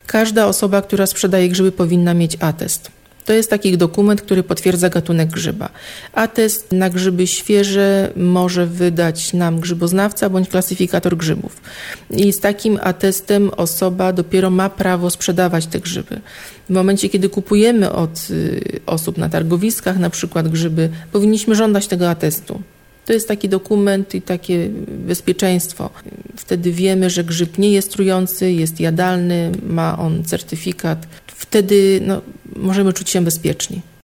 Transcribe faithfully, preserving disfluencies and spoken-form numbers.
Każda osoba, która sprzedaje grzyby, powinna mieć atest. To jest taki dokument, który potwierdza gatunek grzyba. Atest na grzyby świeże może wydać nam grzyboznawca bądź klasyfikator grzybów. I z takim atestem osoba dopiero ma prawo sprzedawać te grzyby. W momencie, kiedy kupujemy od osób na targowiskach na przykład grzyby, powinniśmy żądać tego atestu. To jest taki dokument i takie bezpieczeństwo. Wtedy wiemy, że grzyb nie jest trujący, jest jadalny, ma on certyfikat. Wtedy no, możemy czuć się bezpieczni.